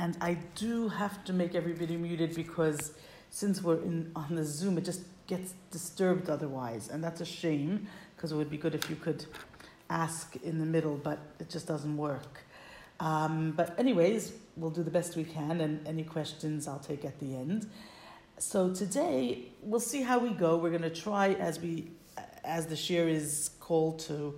And I do have to make everybody muted because since we're on the Zoom, it just gets disturbed otherwise. And that's a shame, because it would be good if you could ask in the middle, but it just doesn't work. But anyways, we'll do the best we can, and any questions I'll take at the end. So today, we'll see how we go. We're going to try, as the shir is called, to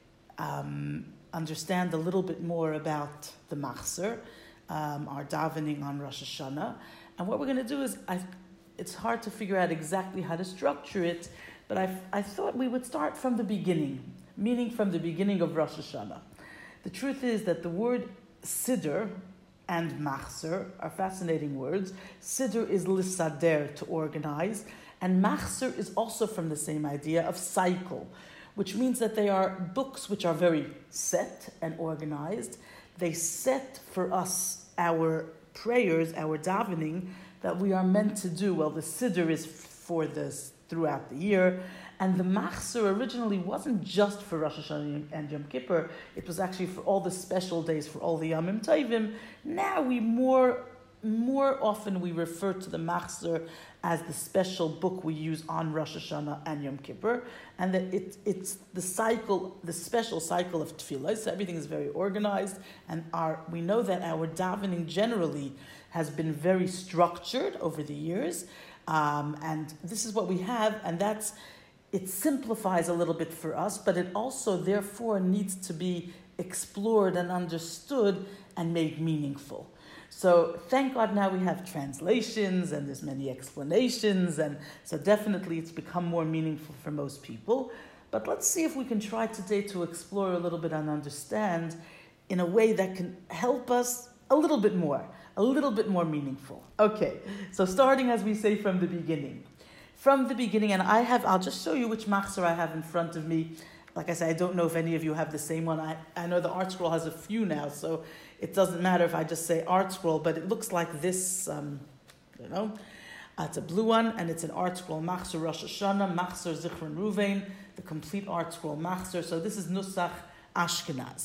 understand a little bit more about the Machzor, our davening on Rosh Hashanah. And what we're going to do is, it's hard to figure out exactly how to structure it, but I thought we would start from the beginning, meaning from the beginning of Rosh Hashanah. The truth is that the word Siddur and Machzor are fascinating words. Siddur is lisader, to organize, and Machzor is also from the same idea of cycle, which means that they are books which are very set and organized. They set for us our prayers, our davening, that we are meant to do. Well, the Siddur is for this throughout the year, and the Machzor originally wasn't just for Rosh Hashanah and Yom Kippur. It was actually for all the special days, for all the Yomim Tovim. Now we more often we refer to the Machzor as the special book we use on Rosh Hashanah and Yom Kippur, and that it's the cycle, the special cycle of tefillah. So everything is very organized, and we know that our davening generally has been very structured over the years, and this is what we have, and it simplifies a little bit for us, but it also therefore needs to be explored and understood and made meaningful. So thank God now we have translations and there's many explanations, and so definitely it's become more meaningful for most people. But let's see if we can try today to explore a little bit and understand in a way that can help us a little bit more meaningful. Okay, so starting, as we say, from the beginning. From the beginning, and I'll just show you which Machzor I have in front of me. Like I said, I don't know if any of you have the same one. I know the Art Scroll has a few now, so it doesn't matter if I just say Art Scroll, but it looks like this, it's a blue one, and it's an Art Scroll Machzor Rosh Hashanah, Machzor Zichron Ruvain, the complete Art Scroll Machzor. So this is Nusach Ashkenaz.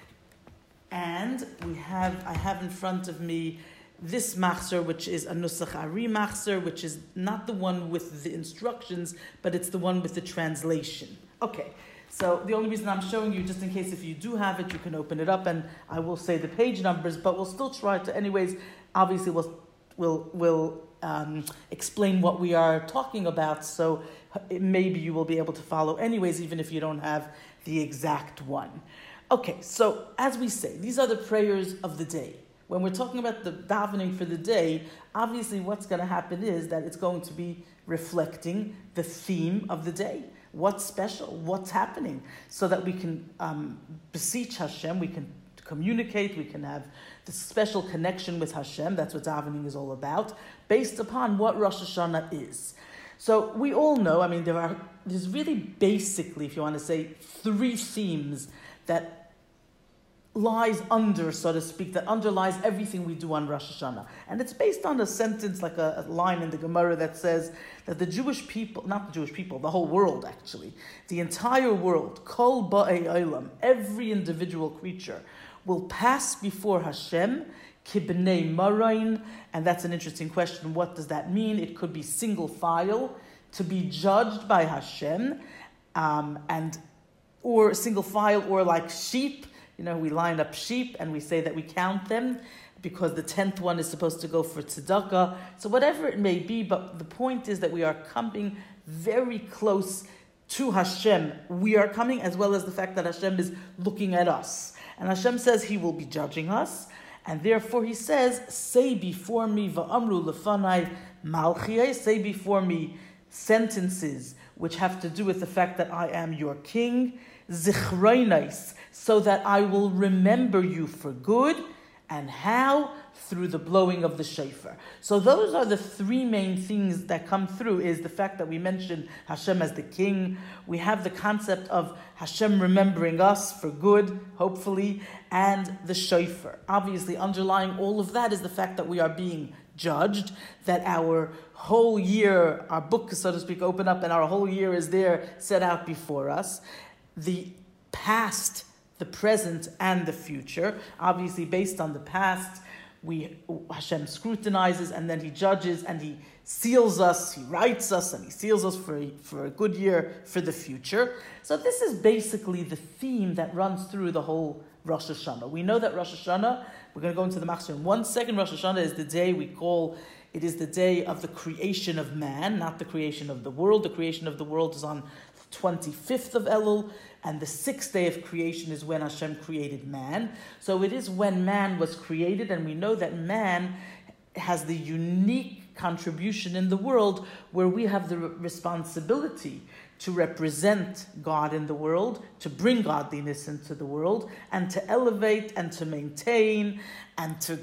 And I have in front of me this Machzor, which is a Nusach Ari Machzor, which is not the one with the instructions, but it's the one with the translation. Okay, so the only reason I'm showing you, just in case if you do have it, you can open it up, and I will say the page numbers, but we'll still try to, anyways, obviously we'll explain what we are talking about, so maybe you will be able to follow anyways, even if you don't have the exact one. Okay, so as we say, these are the prayers of the day. When we're talking about the davening for the day, obviously what's going to happen is that it's going to be reflecting the theme of the day. What's special? What's happening? So that we can beseech Hashem, we can communicate, we can have this special connection with Hashem. That's what davening is all about, based upon what Rosh Hashanah is. So we all know, there's really basically, if you want to say, 3 themes that lies under, so to speak, that underlies everything we do on Rosh Hashanah. And it's based on a sentence, like a line in the Gemara that says that the Jewish people, not the Jewish people, the whole world actually, the entire world, Kol Ba'ei Olam, every individual creature, will pass before Hashem, Kibnei Marain, and that's an interesting question. What does that mean? It could be single file, to be judged by Hashem, or single file, or like sheep. We line up sheep and we say that we count them because the 10th one is supposed to go for tzedakah. So whatever it may be, but the point is that we are coming very close to Hashem. We are coming, as well as the fact that Hashem is looking at us. And Hashem says He will be judging us. And therefore He says, say before me, va'amru lefanai malchiyai, say before me sentences which have to do with the fact that I am your king, zichroinais, so that I will remember you for good. And how? Through the blowing of the shofar. So those are the 3 main things that come through, is the fact that we mentioned Hashem as the king. We have the concept of Hashem remembering us for good, hopefully, and the shofar. Obviously, underlying all of that is the fact that we are being judged, that our whole year, our book, so to speak, open up, and our whole year is there set out before us. The past, the present, and the future. Obviously, based on the past, Hashem scrutinizes, and then He judges, and He seals us, He writes us, and He seals us for a good year for the future. So this is basically the theme that runs through the whole Rosh Hashanah. We know that Rosh Hashanah, we're going to go into the Machzor in 1 second. Rosh Hashanah is the day it is the day of the creation of man, not the creation of the world. The creation of the world is on the 25th of Elul, and the 6th day of creation is when Hashem created man. So it is when man was created, and we know that man has the unique contribution in the world where we have the responsibility to represent God in the world, to bring godliness into the world, and to elevate and to maintain and to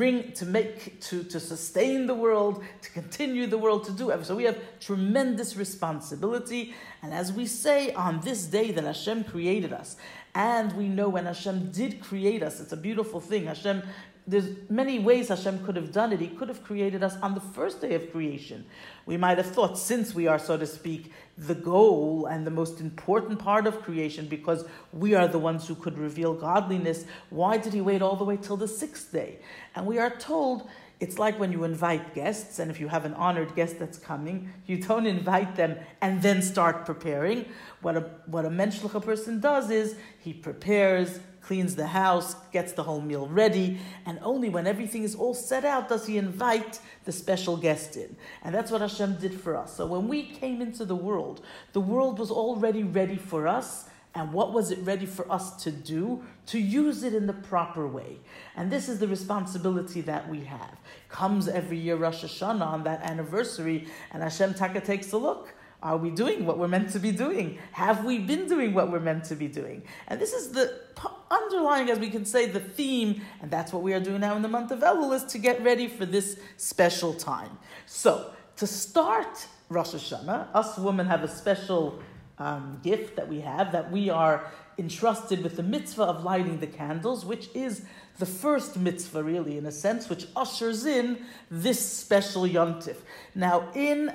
sustain the world, to continue the world, to do it. So we have tremendous responsibility. And as we say, on this day that Hashem created us, and we know when Hashem did create us, it's a beautiful thing. There's many ways Hashem could have done it. He could have created us on the first day of creation. We might have thought, since we are, so to speak, the goal and the most important part of creation, because we are the ones who could reveal godliness, why did He wait all the way till the 6th day? And we are told, it's like when you invite guests, and if you have an honored guest that's coming, you don't invite them and then start preparing. What a menschliche person does is, he prepares, cleans the house, gets the whole meal ready, and only when everything is all set out does He invite the special guest in. And that's what Hashem did for us. So when we came into the world was already ready for us. And what was it ready for us to do? To use it in the proper way. And this is the responsibility that we have. Comes every year Rosh Hashanah on that anniversary, and Hashem Taka takes a look. Are we doing what we're meant to be doing? Have we been doing what we're meant to be doing? And this is the underlying, as we can say, the theme, and that's what we are doing now in the month of Elul, is to get ready for this special time. So, to start Rosh Hashanah, us women have a special gift that we are entrusted with the mitzvah of lighting the candles, which is the first mitzvah, really, in a sense, which ushers in this special Yom Tif. Now, in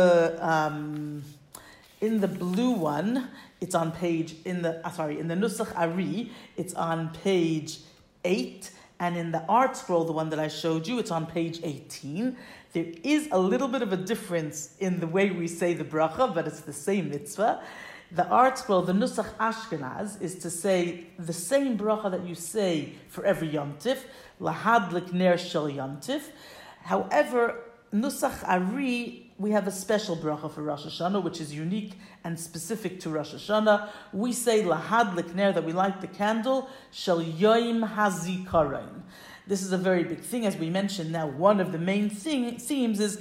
the blue one, it's on page in the Nusach Ari, it's on page 8, and in the art scroll, the one that I showed you, it's on page 18. There is a little bit of a difference in the way we say the bracha, but it's the same mitzvah. The art scroll, the Nusach Ashkenaz, is to say the same bracha that you say for every Yom Tif, Lahadlik Ner Shel Yom Tif. However, Nusach Ari, we have a special bracha for Rosh Hashanah, which is unique and specific to Rosh Hashanah. We say Lahadlik Ner, that we light the candle, Shel Yom HaZikaron. This is a very big thing, as we mentioned. Now, one of the main themes is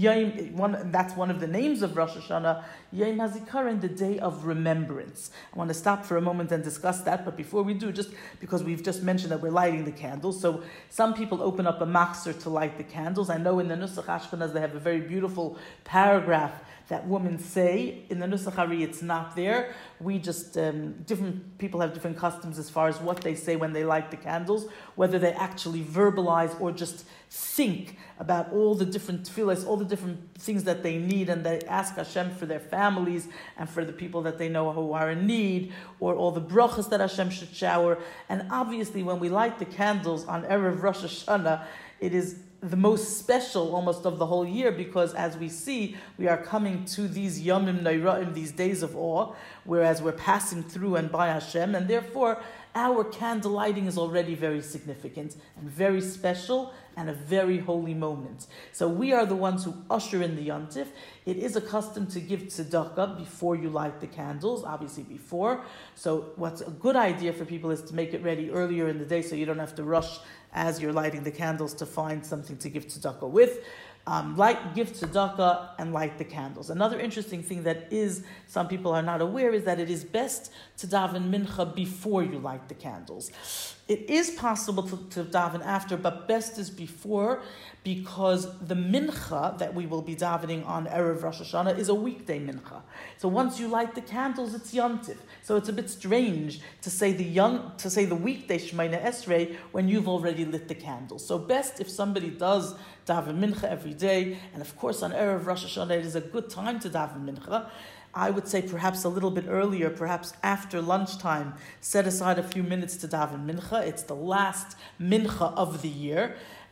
that's one of the names of Rosh Hashanah, Yom HaZikaron, the day of remembrance. I want to stop for a moment and discuss that, but before we do, just because we've just mentioned that we're lighting the candles, so some people open up a machzor to light the candles. I know in the Nusach Ashkenaz they have a very beautiful paragraph that women say. In the Nusach Ari, it's not there. We just, different people have different customs as far as what they say when they light the candles, whether they actually verbalize or just think about all the different tefillahs, all the different things that they need, and they ask Hashem for their families and for the people that they know who are in need, or all the brachas that Hashem should shower. And obviously, when we light the candles on Erev Rosh Hashanah, it is the most special almost of the whole year, because as we see, we are coming to these Yomim Noraim, these days of awe, whereas we're passing through and by Hashem, and therefore our candle lighting is already very significant and very special and a very holy moment. So we are the ones who usher in the Yom Tif. It is a custom to give tzedakah before you light the candles, obviously before. So what's a good idea for people is to make it ready earlier in the day so you don't have to rush as you're lighting the candles to find something to give tzedakah with. Give tzedakah and light the candles. Another interesting thing that some people are not aware, is that it is best to daven mincha before you light the candles. It is possible to daven after, but best is before, because the mincha that we will be davening on Erev Rosh Hashanah is a weekday mincha. So once you light the candles, it's Yom Tif. So it's a bit strange to say the weekday Shemoneh Esrei when you've already lit the candles. So best if somebody does daven mincha every day, and of course on Erev Rosh Hashanah it is a good time to daven mincha. I would say perhaps a little bit earlier, perhaps after lunchtime, set aside a few minutes to daven mincha. It's the last mincha of the year.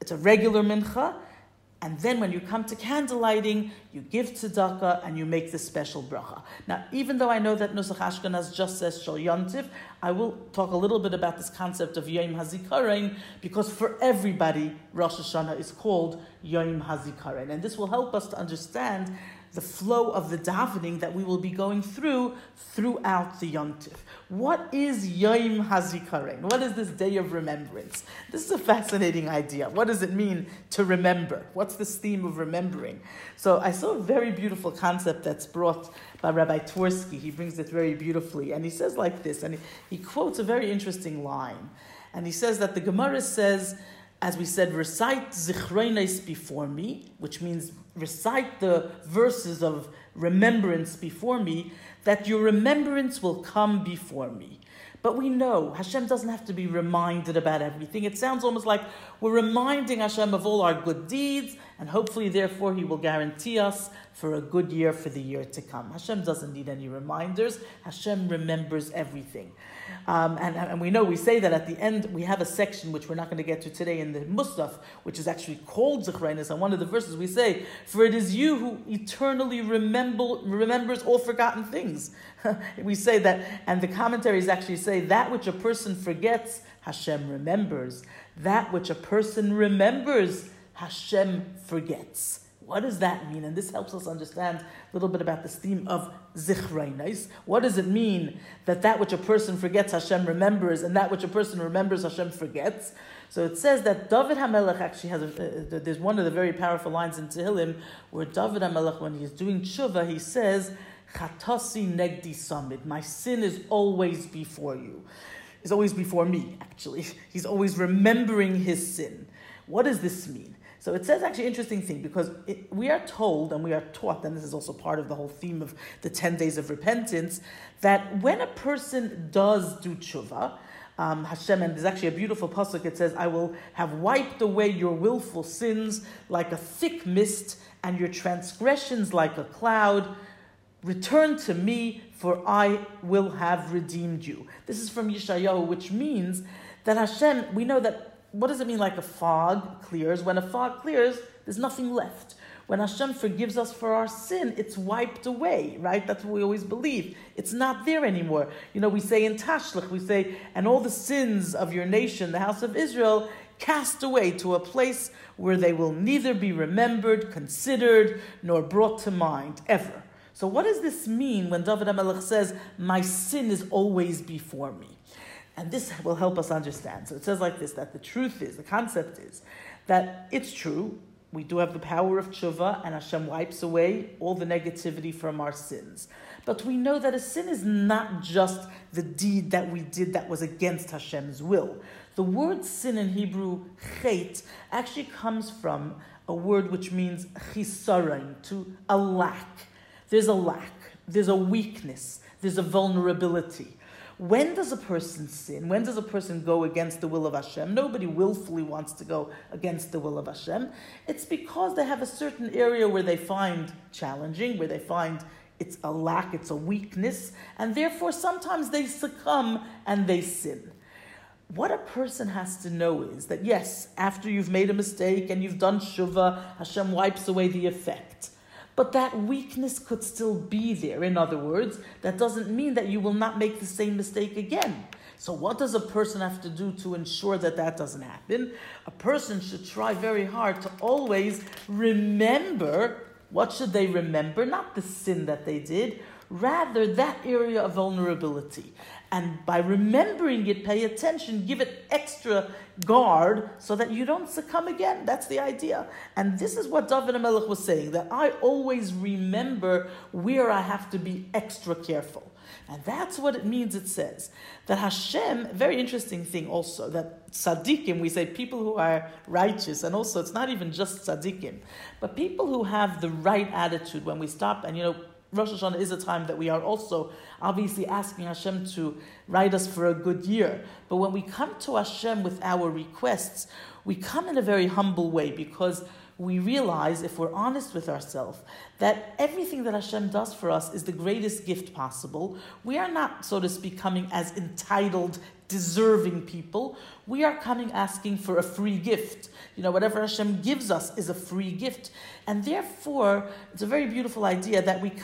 It's a regular mincha. And then when you come to candle lighting, you give tzedakah and you make the special bracha. Now, even though I know that Nusach Ashkenaz just says Shal Yontif, I will talk a little bit about this concept of Yom HaZikaron, because for everybody, Rosh Hashanah is called Yom HaZikaron. And this will help us to understand the flow of the davening that we will be going throughout the Yontif. What is Yom HaZikaron? What is this day of remembrance? This is a fascinating idea. What does it mean to remember? What's this theme of remembering? So I saw a very beautiful concept that's brought by Rabbi Twersky. He brings it very beautifully. And he says like this, and he quotes a very interesting line. And he says that the Gemara says, as we said, recite Zichronos before me, which means recite the verses of remembrance before me, that your remembrance will come before me. But we know Hashem doesn't have to be reminded about everything. It sounds almost like we're reminding Hashem of all our good deeds, and hopefully, therefore, He will guarantee us for a good year for the year to come. Hashem doesn't need any reminders. Hashem remembers everything. And we know, we say that at the end, we have a section which we're not going to get to today in the Musaf, which is actually called Zichronos. And one of the verses we say, for it is you who eternally remembers all forgotten things. We say that, and the commentaries actually say, that which a person forgets, Hashem remembers. That which a person remembers, Hashem forgets. What does that mean? And this helps us understand a little bit about this theme of Zichronos. What does it mean that which a person forgets, Hashem remembers, and that which a person remembers, Hashem forgets? So it says that David HaMelech actually has there's one of the very powerful lines in Tehillim where David HaMelech, when he's doing tshuva, he says, Chatasi negdi samid. My sin is always before you. It's always before me, actually. He's always remembering his sin. What does this mean? So it says actually an interesting thing, because we are told and we are taught, and this is also part of the whole theme of the 10 days of repentance, that when a person does do tshuva, Hashem, and there's actually a beautiful pasuk, it says, I will have wiped away your willful sins like a thick mist and your transgressions like a cloud. Return to me, for I will have redeemed you. This is from Yeshayahu, which means that Hashem, we know that, what does it mean like a fog clears? When a fog clears, there's nothing left. When Hashem forgives us for our sin, it's wiped away, right? That's what we always believe. It's not there anymore. You know, we say in Tashlich, we say, and all the sins of your nation, the house of Israel, cast away to a place where they will neither be remembered, considered, nor brought to mind, ever. So what does this mean when David HaMelech says, my sin is always before me? And this will help us understand. So it says like this, that the truth is, the concept is, that it's true, we do have the power of tshuva, and Hashem wipes away all the negativity from our sins. But we know that a sin is not just the deed that we did that was against Hashem's will. The word sin in Hebrew, chet, actually comes from a word which means chisaron, a lack. There's a lack, there's a weakness, there's a vulnerability. When does a person sin? When does a person go against the will of Hashem? Nobody willfully wants to go against the will of Hashem. It's because they have a certain area where they find challenging, where they find it's a lack, it's a weakness, and therefore sometimes they succumb and they sin. What a person has to know is that yes, after you've made a mistake and you've done shuvah, Hashem wipes away the effect. But that weakness could still be there. In other words, that doesn't mean that you will not make the same mistake again. So what does a person have to do to ensure that that doesn't happen? A person should try very hard to always remember. What should they remember? Not the sin that they did, rather that area of vulnerability. And by remembering it, pay attention, give it extra guard so that you don't succumb again. That's the idea. And this is what David HaMelech was saying, that I always remember where I have to be extra careful. And that's what it means, it says. That Hashem, very interesting thing also, that tzaddikim, we say people who are righteous, and also it's not even just tzaddikim, but people who have the right attitude when we stop, and Rosh Hashanah is a time that we are also obviously asking Hashem to write us for a good year. But when we come to Hashem with our requests, we come in a very humble way, because we realize, if we're honest with ourselves, that everything that Hashem does for us is the greatest gift possible. We are not, so to speak, coming as entitled, deserving people. We are coming asking for a free gift. Whatever Hashem gives us is a free gift. And therefore, it's a very beautiful idea that we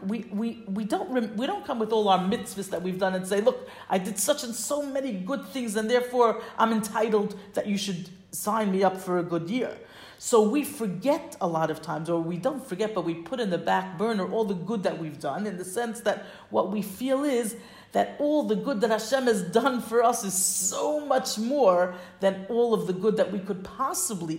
don't come with all our mitzvahs that we've done and say, look, I did such and so many good things, and therefore I'm entitled that you should sign me up for a good year. So we forget a lot of times, or we don't forget, but we put in the back burner all the good that we've done, in the sense that what we feel is that all the good that Hashem has done for us is so much more than all of the good that we could possibly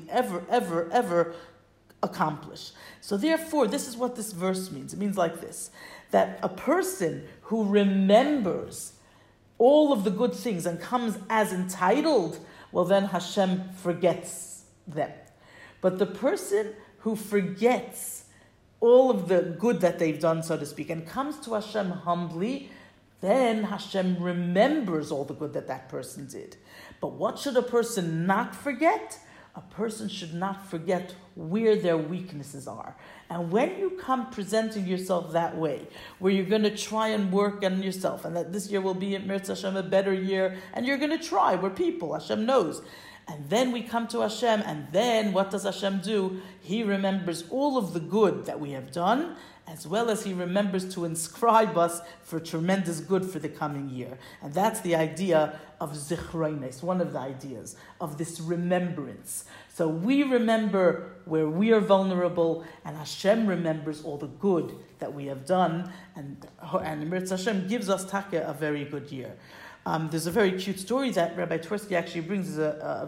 ever accomplish. So therefore, this is what this verse means. It means like this, that a person who remembers all of the good things and comes as entitled, well, then Hashem forgets them. But the person who forgets all of the good that they've done, so to speak, and comes to Hashem humbly, then Hashem remembers all the good that person did. But what should a person not forget? A person should not forget where their weaknesses are. And when you come presenting yourself that way, where you're going to try and work on yourself, and that this year will be, Mirz Hashem, a better year, and you're going to try, we're people, Hashem knows. And then we come to Hashem, and then what does Hashem do? He remembers all of the good that we have done, as well as He remembers to inscribe us for tremendous good for the coming year. And that's the idea of zichronos, one of the ideas of this remembrance. So we remember where we are vulnerable, and Hashem remembers all the good that we have done, and Mirz Hashem gives us taka a very good year. There's a very cute story that Rabbi Twersky actually brings.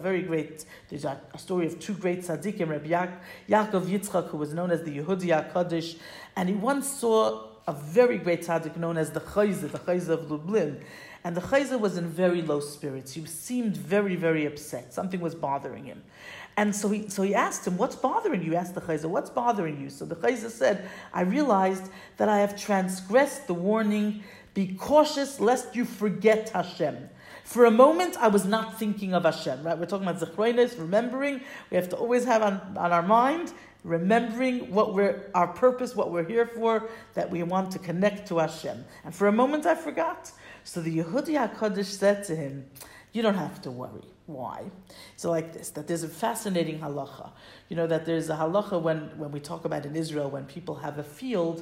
There's a story of two great tzaddikim, Rabbi Yaakov Yitzchak, who was known as the Yehudi HaKadosh, and he once saw a very great tzaddik known as the Chayza of Lublin. And the Chayza was in very low spirits. He seemed very, very upset. Something was bothering him. And so he asked him, what's bothering you? He asked the Chayza, what's bothering you? So the Chayza said, I realized that I have transgressed the warning, be cautious lest you forget Hashem. For a moment, I was not thinking of Hashem, right? We're talking about zichronos, remembering. We have to always have on our mind, remembering our purpose, what we're here for, that we want to connect to Hashem. And for a moment, I forgot. So the Yehudi HaKadosh said to him, you don't have to worry. Why? So like this, that there's a fascinating halacha. That there's a halacha when we talk about in Israel, when people have a field,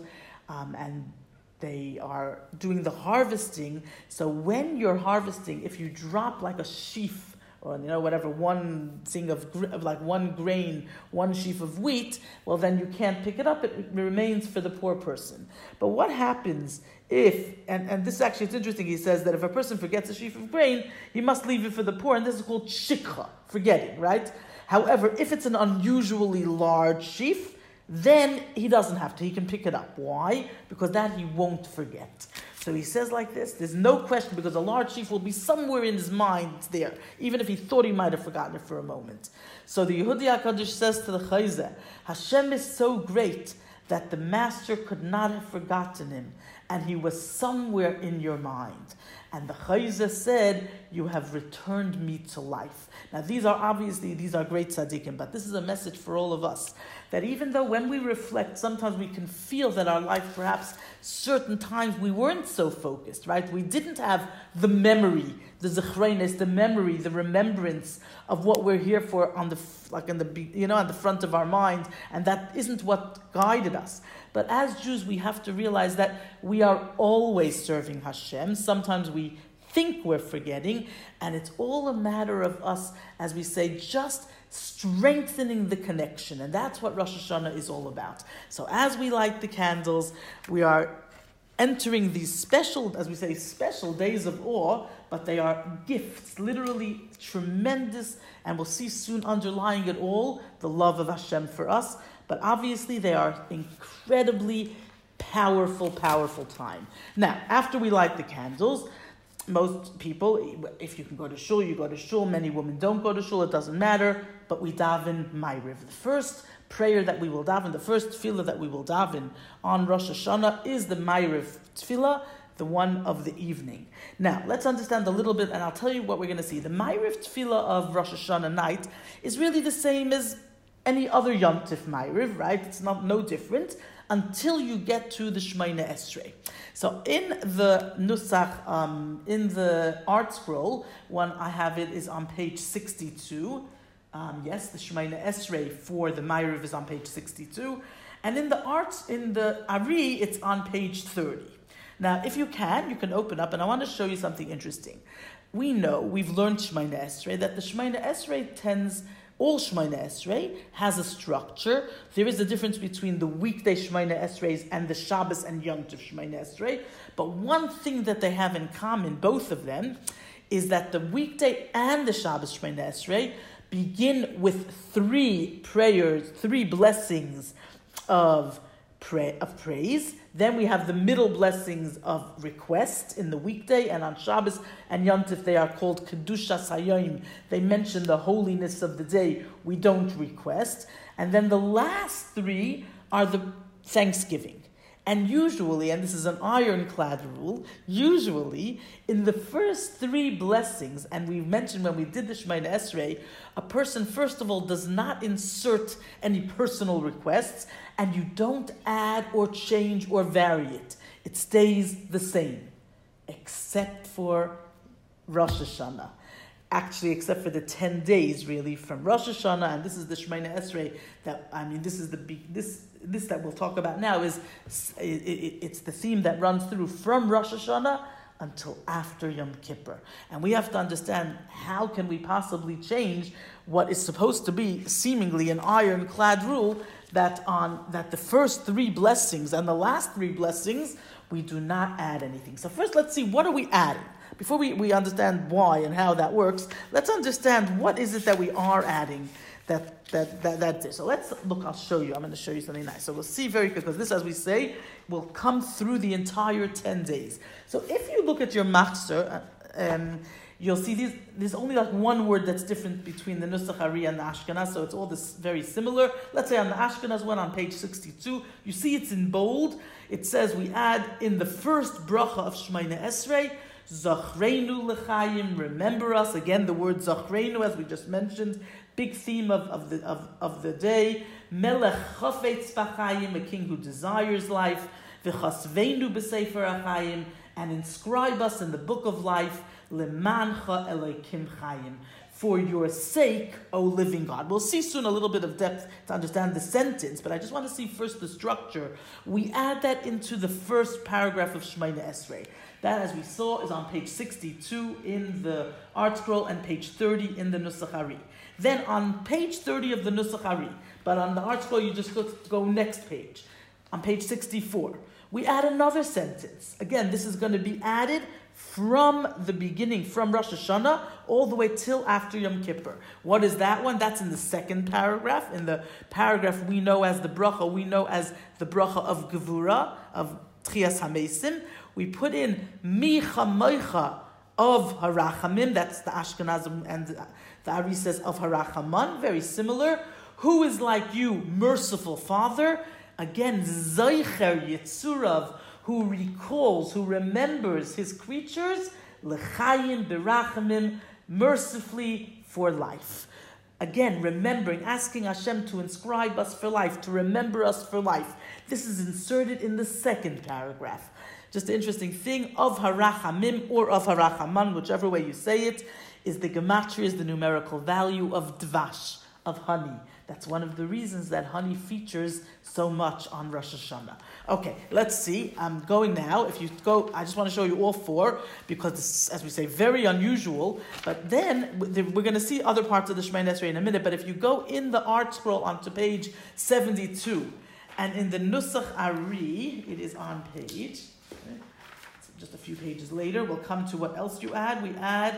and they are doing the harvesting. So when you're harvesting, if you drop like a sheaf, or whatever, one thing of like one grain, one sheaf of wheat, well then you can't pick it up. It remains for the poor person. But what happens if, and this actually, it's interesting, he says that if a person forgets a sheaf of grain, he must leave it for the poor, and this is called shikha, forgetting, right? However, if it's an unusually large sheaf, then he doesn't have to. He can pick it up. Why? Because that he won't forget. So he says like this, there's no question, because a large sheaf will be somewhere in his mind there, even if he thought he might have forgotten it for a moment. So the Yehudi HaKadosh says to the Chayza, Hashem is so great that the master could not have forgotten him, and he was somewhere in your mind. And the Chayza said, you have returned me to life. Now these are great tzaddikim, but this is a message for all of us, that even though when we reflect, sometimes we can feel that our life, perhaps certain times we weren't so focused, right? We didn't have the memory, the zichronos, the memory, the remembrance of what we're here for on the front of our mind, and that isn't what guided us. But as Jews, we have to realize that we are always serving Hashem. Sometimes we think we're forgetting, and it's all a matter of us, as we say, just strengthening the connection. And that's what Rosh Hashanah is all about. So as we light the candles, we are entering these special, as we say, special days of awe, but they are gifts, literally tremendous, and we'll see soon underlying it all, the love of Hashem for us. But obviously they are incredibly powerful time. Now, after we light the candles, most people, if you can go to shul, you go to shul. Many women don't go to shul, it doesn't matter, but we daven Ma'ariv. The first prayer that we will daven, the first tefillah that we will daven on Rosh Hashanah is the Ma'ariv tefillah, the one of the evening. Now, let's understand a little bit, and I'll tell you what we're going to see. The Ma'ariv tefillah of Rosh Hashanah night is really the same as any other Yom Tif Ma'ariv, right? It's no different until you get to the Shemona Esrei. So in the Nusach, in the Art Scroll, one I have it is on page 62. Yes, the Shemona Esrei for the Ma'ariv is on page 62. And in the Ari, it's on page 30. Now, if you can open up, and I want to show you something interesting. We know, we've learned Shemona Esrei, that the Shemona Esrei all Shemona Esrei has a structure. There is a difference between the weekday Shemona Esreis and the Shabbos and Yom Tov Shemona Esrei. But one thing that they have in common, both of them, is that the weekday and the Shabbos Shemona Esrei begin with 3 prayers, 3 blessings of praise. Then we have the middle blessings of request in the weekday, and on Shabbos and Yom Tov they are called Kedushas Hayom. They mention the holiness of the day. We don't request. And then the last 3 are the thanksgiving. And usually, and this is an ironclad rule, usually in the first 3 blessings, and we mentioned when we did the Shemona Esrei, a person first of all does not insert any personal requests, and you don't add or change or vary it. It stays the same, except for Rosh Hashanah. Actually, except for the 10 days, really, from Rosh Hashanah, and this is the Shemona Esrei, this is this that we'll talk about now, it's the theme that runs through from Rosh Hashanah until after Yom Kippur. And we have to understand, how can we possibly change what is supposed to be seemingly an ironclad rule, that the first 3 blessings and the last 3 blessings, we do not add anything. So first, let's see, what are we adding? Before we understand why and how that works, let's understand what is it that we are adding that's it. So let's look, I'll show you. I'm going to show you something nice. So we'll see very quick, because this, as we say, will come through the entire 10 days. So if you look at your Machzor, you'll see there's only like one word that's different between the Nusach Ari and the Ashkenaz, so it's all this very similar. Let's say on the Ashkenaz one, on page 62, you see it's in bold. It says we add in the first bracha of Shemona Esrei, Zachreinu l'chaim, remember us. Again, the word Zachreinu, as we just mentioned, big theme of the day. Melech chafetz b'chayim, a king who desires life. V'chasveinu b'sefer hachayim, and inscribe us in the book of life. Lemancha Elokim chayim, for your sake, O living God. We'll see soon a little bit of depth to understand the sentence, but I just want to see first the structure. We add that into the first paragraph of Shemona Esrei. That, as we saw, is on page 62 in the Art Scroll and page 30 in the Nusach Ari. Then on page 30 of the Nusach Ari, but on the Art Scroll you just go next page. On page 64, we add another sentence. Again, this is going to be added from the beginning, from Rosh Hashanah, all the way till after Yom Kippur. What is that one? That's in the second paragraph. In the paragraph we know as the bracha, we know as the bracha of Gevura, of Tchias HaMesim. We put in Mi Chamoicha of Harachamim, that's the Ashkenazim, and the Ari says of Harachaman, very similar. Who is like you, merciful Father? Again, Zaycher Yitzurav, who recalls, who remembers his creatures, L'chayim Berachamim, mercifully for life. Again, remembering, asking Hashem to inscribe us for life, to remember us for life. This is inserted in the second paragraph. Just an interesting thing, of Harachamim or of Harachaman, whichever way you say it, is the gematria, is the numerical value of dvash, of honey. That's one of the reasons that honey features so much on Rosh Hashanah. Okay, let's see. I'm going now. If you go, I just want to show you all 4, because this is, as we say, very unusual. But then we're going to see other parts of the Shemona Esrei in a minute. But if you go in the Art Scroll onto page 72, and in the Nusach Ari, it is on page, just a few pages later, we'll come to what else you add. We add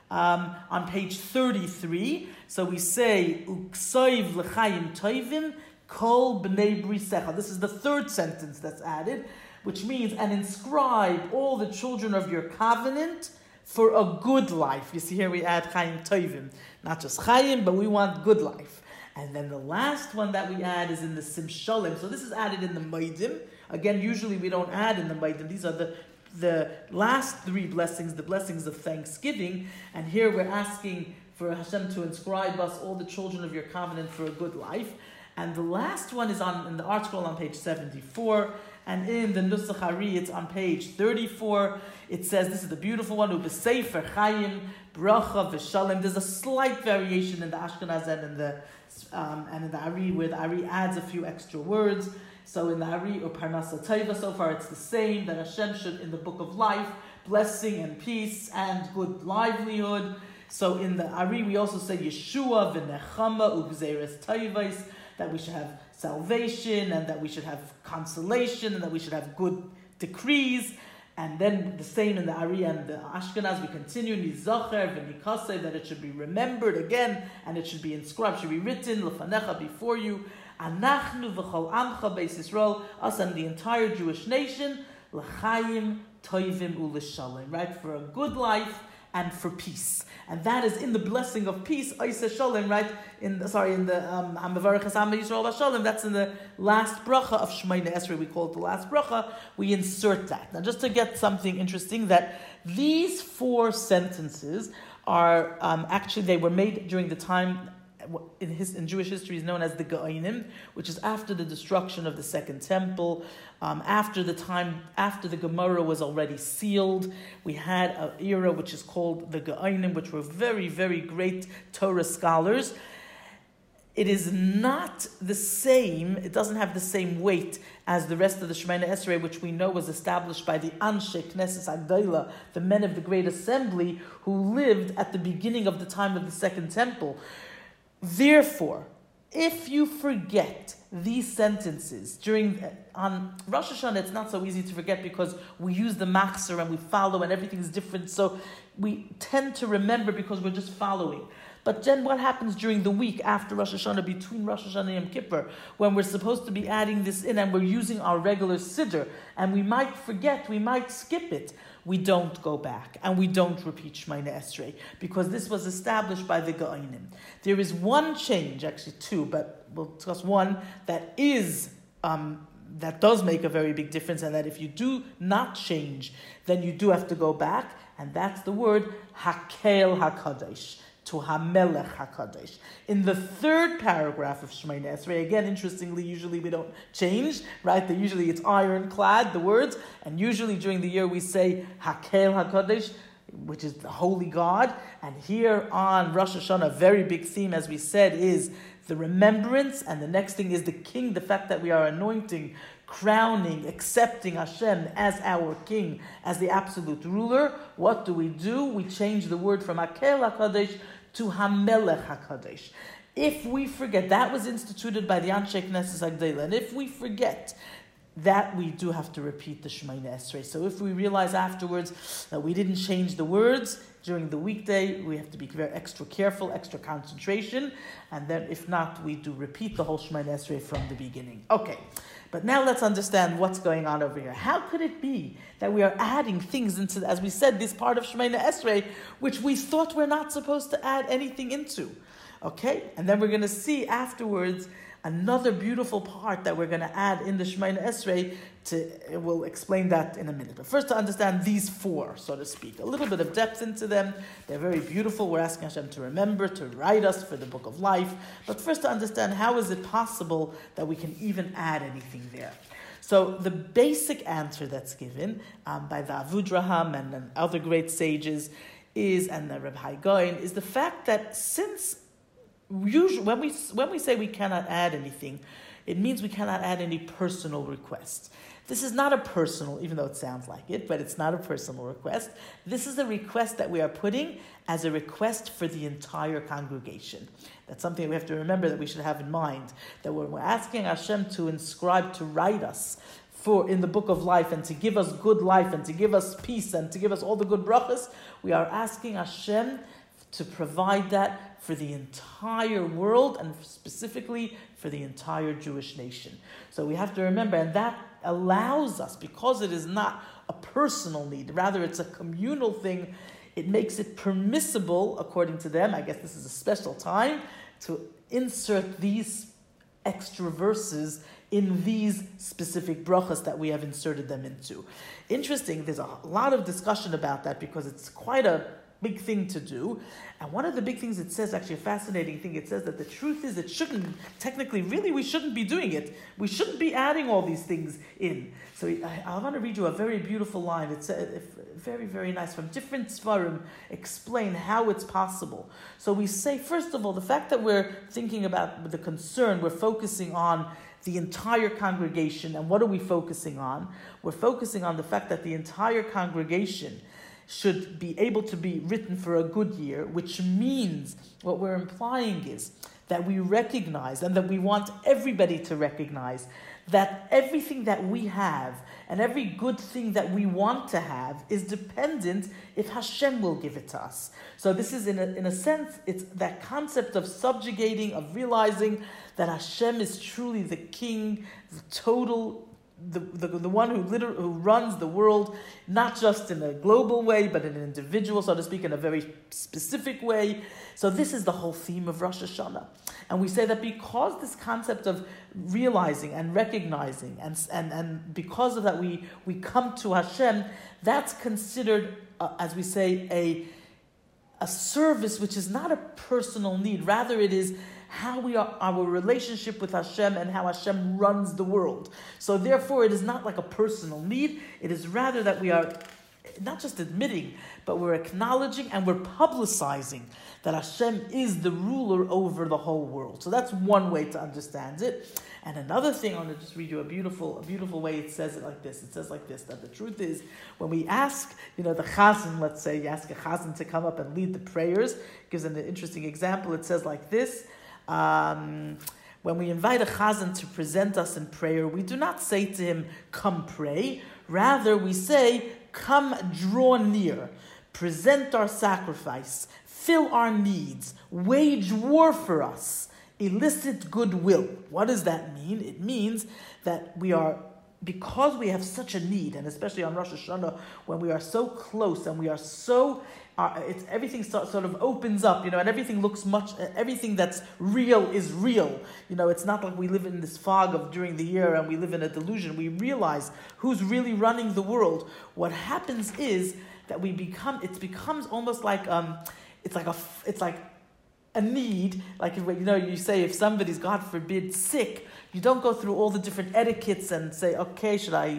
on page 33, so we say, Uksoiv l'chayim toivim kol b'nei brisecha. This is the third sentence that's added, which means, and inscribe all the children of your covenant for a good life. You see here we add chayim toivim. Not just chayim, but we want good life. And then the last one that we add is in the Simshalim. So this is added in the Maidim. Again, usually we don't add in the Maidim. These are the last 3 blessings, the blessings of thanksgiving. And here we're asking for Hashem to inscribe us, all the children of your covenant, for a good life. And the last one is in the art scroll on page 74, and in the Nusach Ari, it's on page 34. It says, this is the beautiful one, U'b'sefer Chaim, Bracha V'Shalom. There's a slight variation in the Ashkenaz and in the Ari, where the Ari adds a few extra words. So in the Ari, U'Parnasa Taiva, so far it's the same, that Hashem should, in the book of life, blessing and peace and good livelihood. So in the Ari, we also say Yeshua V'Nechama U'Gzeres Taivais, that we should have salvation and that we should have consolation and that we should have good decrees. And then the same in the Ari and the Ashkenaz, we continue Nizacher V'Nikaseh, that it should be remembered again and it should be inscribed, should be written L'fanecha, before you. Anachnu V'chol Amcha Beis Yisrael, us and the entire Jewish nation, L'chaim Toivim U'Lishalom, right, for a good life and for peace. And that is in the blessing of peace, Oiseh Shalom, right? In the Hamavarech Am Yisrael Shalom, that's in the last bracha of Shemoneh Esrei, we call it the last bracha, we insert that. Now just to get something interesting, that these 4 sentences are, actually they were made during the time, in Jewish history is known as the Geonim, which is after the destruction of the Second Temple, after the Gemara was already sealed. We had an era which is called the Geonim, which were very, very great Torah scholars. It is not the same, it doesn't have the same weight as the rest of the Shemoneh Esrei, which we know was established by the Anshe Knesset Agdala, the men of the Great Assembly, who lived at the beginning of the time of the Second Temple. Therefore, if you forget these sentences on Rosh Hashanah, it's not so easy to forget because we use the machzor and we follow and everything's different, so we tend to remember because we're just following. But then what happens during the week after Rosh Hashanah, between Rosh Hashanah and Yom Kippur, when we're supposed to be adding this in and we're using our regular siddur, and we might forget, we might skip it, we don't go back and we don't repeat Shemoneh Esrei because this was established by the Geonim. There is one change, actually 2, but we'll discuss one that is that does make a very big difference, and that if you do not change, then you do have to go back, and that's the word Hakel HaKadosh, to HaMelech HaKadosh. In the 3rd paragraph of Shemoneh Esrei, again, interestingly, usually we don't change, right? Usually it's ironclad, the words, and usually during the year we say Hakel HaKadosh, which is the holy God. And here on Rosh Hashanah, a very big theme, as we said, is the remembrance, and the next thing is the king, the fact that we are anointing, crowning, accepting Hashem as our king, as the absolute ruler. What do? We change the word from Hakel HaKadosh to HaMelech HaKadosh. If we forget, that was instituted by the Anshe Knesset Agdala, and if we forget, that we do have to repeat the Shemoneh Esrei. So if we realize afterwards that we didn't change the words during the weekday, we have to be very extra careful, extra concentration, and then if not, we do repeat the whole Shemoneh Esrei from the beginning. Okay, but now let's understand what's going on over here. How could it be that we are adding things into, as we said, this part of Shemoneh Esrei, which we thought we're not supposed to add anything into? Okay, and then we're going to see afterwards another beautiful part that we're going to add in the Shemoneh Esrei. We'll explain that in a minute. But first, to understand these 4, so to speak, a little bit of depth into them. They're very beautiful. We're asking Hashem to remember, to write us for the book of life. But first, to understand how is it possible that we can even add anything there. So the basic answer that's given by the Avudraham and other great sages is, and the Reb Hai Gaon, is the fact that since usually, when we say we cannot add anything, it means we cannot add any personal requests. This is not a personal, even though it sounds like it, but it's not a personal request. This is a request that we are putting as a request for the entire congregation. That's something we have to remember, that we should have in mind, that when we're asking Hashem to inscribe, to write us in the book of life, and to give us good life, and to give us peace, and to give us all the good brachas, we are asking Hashem to provide that for the entire world, and specifically for the entire Jewish nation. So we have to remember, and that allows us, because it is not a personal need, rather it's a communal thing, it makes it permissible, according to them, I guess this is a special time, to insert these extra verses in these specific brachas that we have inserted them into. Interesting, there's a lot of discussion about that, because it's quite a big thing to do. And one of the big things it says, actually a fascinating thing, it says that the truth is it shouldn't, technically, really we shouldn't be doing it. We shouldn't be adding all these things in. So I want to read you a very beautiful line. It's very, very nice from different Svarim, explain how it's possible. So we say, first of all, the fact that we're thinking about the concern, we're focusing on the entire congregation. And what are we focusing on? We're focusing on the fact that the entire congregation should be able to be written for a good year, which means what we're implying is that we recognize and that we want everybody to recognize that everything that we have and every good thing that we want to have is dependent if Hashem will give it to us. So this is, in a sense, it's that concept of subjugating, of realizing that Hashem is truly the king, the total, the one who runs the world, not just in a global way, but in an individual, so to speak, in a very specific way. So this is the whole theme of Rosh Hashanah. And we say that because this concept of realizing and recognizing, and because of that we come to Hashem, that's considered, as we say, a service which is not a personal need. Rather, it is how we are, our relationship with Hashem and how Hashem runs the world. So therefore, it is not like a personal need. It is rather that we are not just admitting, but we're acknowledging and we're publicizing that Hashem is the ruler over the whole world. So that's one way to understand it. And another thing, I want to just read you a beautiful way it says it like this. It says like this, that the truth is, when we ask, the chazan, let's say, you ask a chazan to come up and lead the prayers, it gives an interesting example. It says like this, when we invite a chazan to present us in prayer, we do not say to him, come pray. Rather, we say, come draw near, present our sacrifice, fill our needs, wage war for us, elicit goodwill. What does that mean? It means that we are, because we have such a need, and especially on Rosh Hashanah, when we are so close and we are so, everything sort of opens up, and everything looks everything that's real is real. It's not like we live in this fog of during the year and we live in a delusion. We realize who's really running the world. What happens is that it becomes almost like, it's like a need, like you say if somebody's, God forbid, sick, you don't go through all the different etiquettes and say, okay,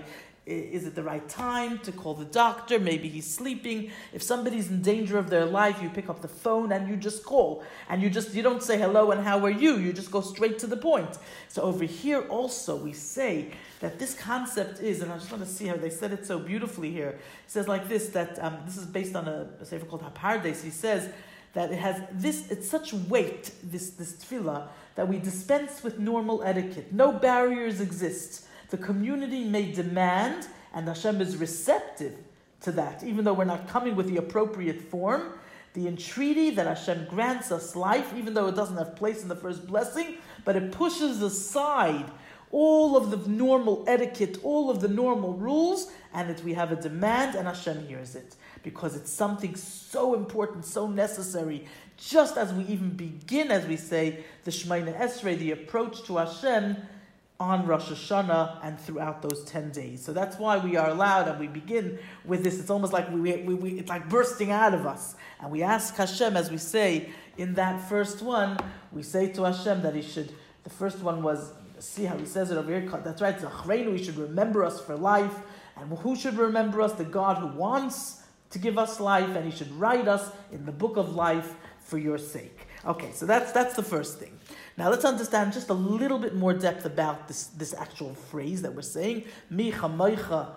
is it the right time to call the doctor? Maybe he's sleeping. If somebody's in danger of their life, you pick up the phone and you just call. And you don't say hello and how are you? You just go straight to the point. So over here also we say that this concept is, and I just want to see how they said it so beautifully here. It says like this, that this is based on a sefer called Hapardes. He says that it has it's such weight, this tefillah, that we dispense with normal etiquette. No barriers exist. The community may demand, and Hashem is receptive to that, even though we're not coming with the appropriate form. The entreaty that Hashem grants us life, even though it doesn't have place in the first blessing, but it pushes aside all of the normal etiquette, all of the normal rules, and we have a demand, and Hashem hears it. Because it's something so important, so necessary, just as we even begin, as we say, the Shemoneh Esrei, the approach to Hashem, on Rosh Hashanah and throughout those 10 days. So that's why we are allowed, and we begin with this. It's almost like it's like bursting out of us. And we ask Hashem, as we say in that first one, we say to Hashem that the first one was, see how he says it over here, that's right, Zachreinu, he should remember us for life. And who should remember us? The God who wants to give us life, and he should write us in the book of life for your sake. Okay, so that's the first thing. Now let's understand just a little bit more depth about this actual phrase that we're saying. Mi chamaycha.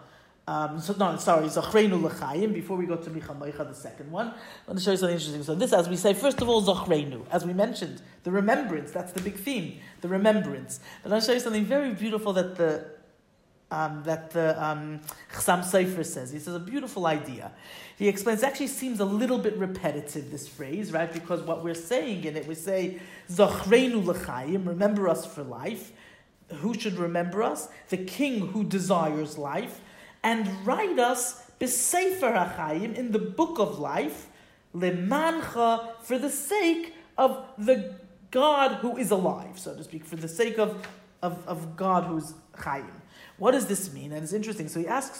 Zachreinu l'chaim. Before we go to mi chamaycha, the second one, I want to show you something interesting. So this, as we say, first of all, Zachreinu. As we mentioned, the remembrance. That's the big theme, the remembrance. But I'll show you something very beautiful that the Chassam Sofer says. He says a beautiful idea. He explains, it actually seems a little bit repetitive, this phrase, right? Because what we're saying in it, we say, Zachreinu l'chaim, remember us for life. Who should remember us? The king who desires life. And write us b'sefer ha'chaim, in the book of life, lemancha, for the sake of the God who is alive, so to speak, for the sake of God who's chayim. What does this mean? And it's interesting. So he asks